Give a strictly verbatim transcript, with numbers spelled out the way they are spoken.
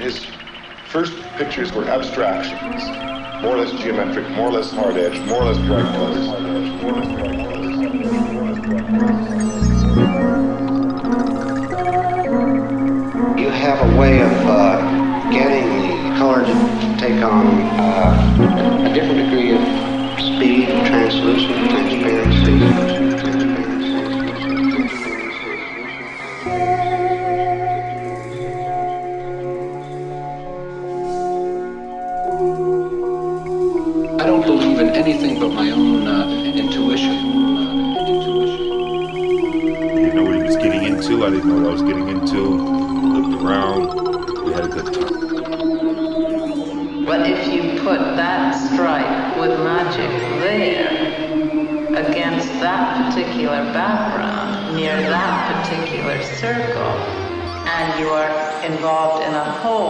his first pictures were abstractions, more or less geometric, more or less hard edge, more or less bright colors. You have a way of uh, getting the color to take on uh, a different degree of speed, translucent, transparency. I don't believe in anything but my own uh, intuition. Uh, intuition. He didn't know what he was getting into. I didn't know what I was getting into. We looked around. We had a good time. But if you put that stripe with magic there against that particular background near that particular circle, and you are involved in a whole